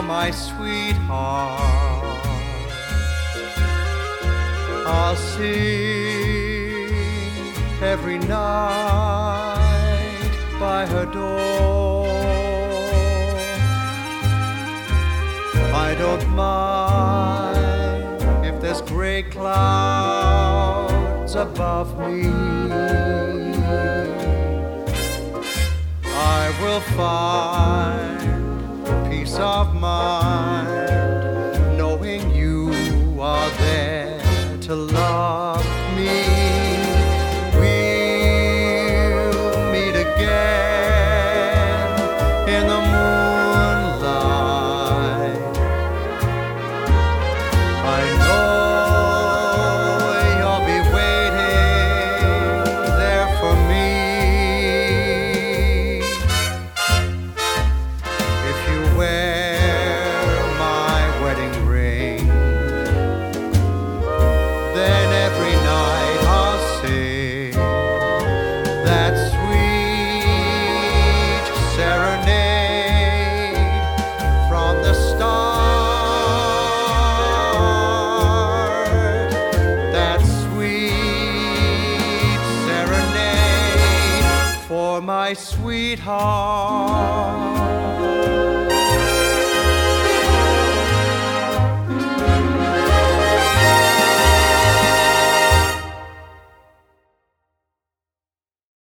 for my sweetheart. I'll sing every night by her door. I don't mind if there's gray clouds above me. I will find peace of mind knowing you are there to love me. We'll meet again in the moonlight. I know you'll be waiting there for me. If you wear my wedding ring, then every night I'll sing that sweet serenade from the start. That sweet serenade for my sweetheart.